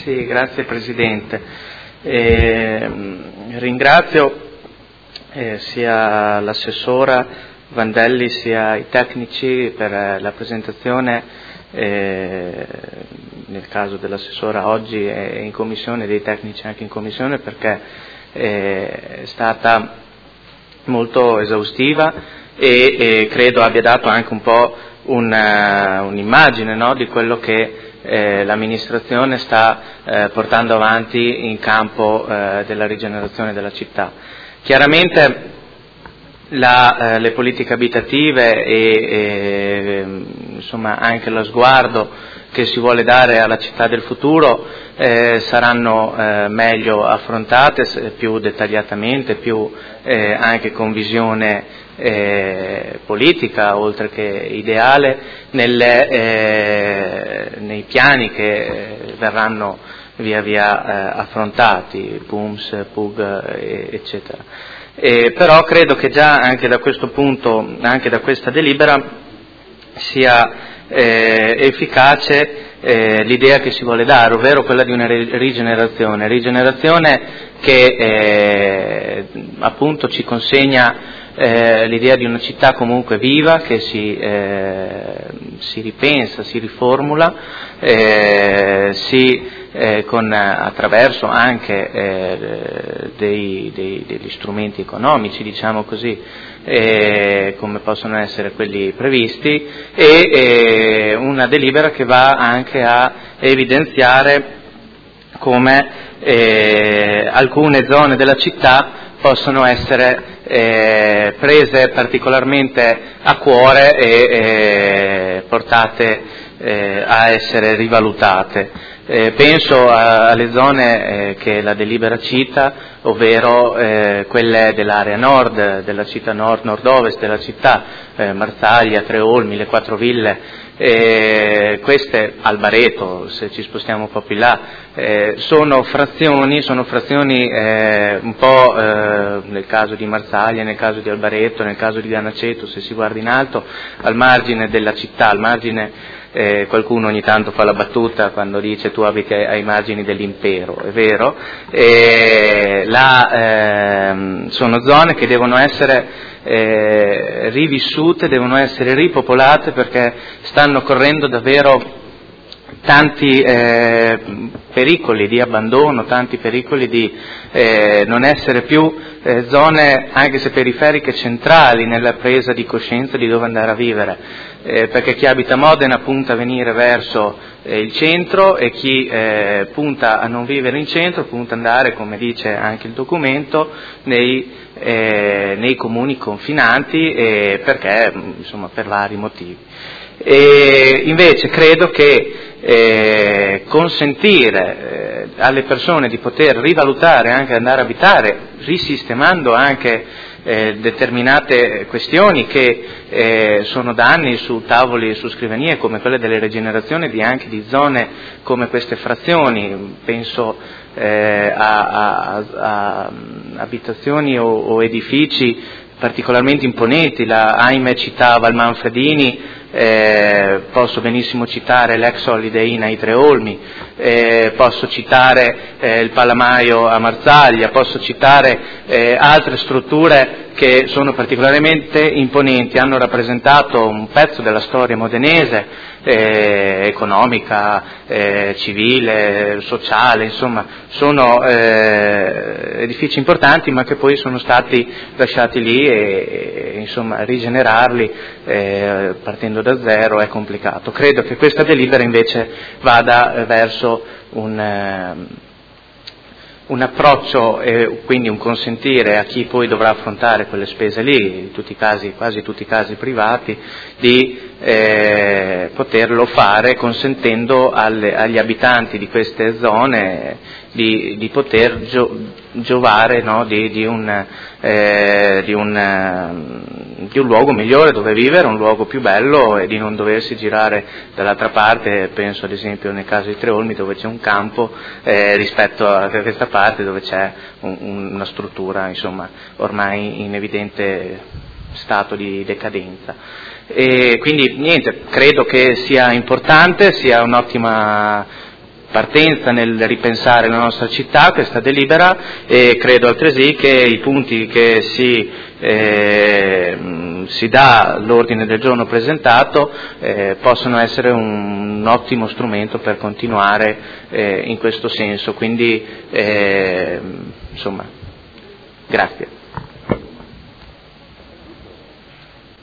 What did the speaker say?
Sì, grazie Presidente. Ringrazio sia l'assessora Vandelli sia i tecnici per la presentazione, nel caso dell'assessora oggi è in commissione, dei tecnici anche in commissione, perché è stata molto esaustiva e credo abbia dato anche un po' un'immagine, no, di quello che l'amministrazione sta portando avanti in campo della rigenerazione della città. Chiaramente le politiche abitative e insomma anche lo sguardo che si vuole dare alla città del futuro saranno meglio affrontate più dettagliatamente, più anche con visione politica oltre che ideale nei piani che verranno via via affrontati, PUMS, PUG eccetera. Però credo che già anche da questo punto, anche da questa delibera, sia efficace l'idea che si vuole dare, ovvero quella di una rigenerazione che appunto ci consegna l'idea di una città comunque viva, che si ripensa, si riformula, attraverso anche degli strumenti economici, diciamo così, come possono essere quelli previsti, e una delibera che va anche a evidenziare come alcune zone della città possono essere prese particolarmente a cuore e portate a essere rivalutate. Penso alle zone che la delibera cita, ovvero quelle dell'area nord, della città nord-nord-ovest della città, Marsaglia, Treolmi, le Quattro Ville. Queste, Albareto, se ci spostiamo un po' più là, sono frazioni un po' nel caso di Marsaglia, nel caso di Albareto, nel caso di Ganaceto, se si guarda in alto, al margine della città, al margine. Qualcuno ogni tanto fa la battuta quando dice tu abiti ai margini dell'impero, è vero, sono zone che devono essere rivissute, devono essere ripopolate, perché stanno correndo davvero tanti pericoli di abbandono, tanti pericoli di non essere più zone, anche se periferiche, centrali nella presa di coscienza di dove andare a vivere, perché chi abita a Modena punta a venire verso il centro, e chi punta a non vivere in centro punta ad andare, come dice anche il documento, nei comuni confinanti, perché insomma per vari motivi. E invece credo che consentire alle persone di poter rivalutare, anche andare a abitare, risistemando anche determinate questioni che sono da anni su tavoli e su scrivanie, come quelle delle rigenerazioni anche di zone come queste frazioni, penso a abitazioni o edifici particolarmente imponenti. La AIME citava il Manfredini, posso benissimo citare l'ex Holiday Inn ai Treolmi, posso citare il Palamaio a Marsaglia, posso citare altre strutture che sono particolarmente imponenti, hanno rappresentato un pezzo della storia modenese, economica, civile, sociale, insomma sono edifici importanti, ma che poi sono stati lasciati lì e insomma rigenerarli partendo da zero è complicato. Credo che questa delibera invece vada verso un approccio e quindi un consentire a chi poi dovrà affrontare quelle spese lì, quasi tutti i casi privati, di poterlo fare, consentendo agli abitanti di queste zone di poter giovare, no, di un luogo migliore dove vivere, un luogo più bello, e di non doversi girare dall'altra parte. Penso ad esempio nel caso di Treolmi, dove c'è un campo, rispetto a questa parte dove c'è una struttura insomma ormai in evidente stato di decadenza. E quindi niente, credo che sia importante, sia un'ottima partenza nel ripensare la nostra città, questa delibera, e credo altresì che i punti che si dà all'ordine del giorno presentato possono essere un ottimo strumento per continuare in questo senso. Quindi, insomma, grazie.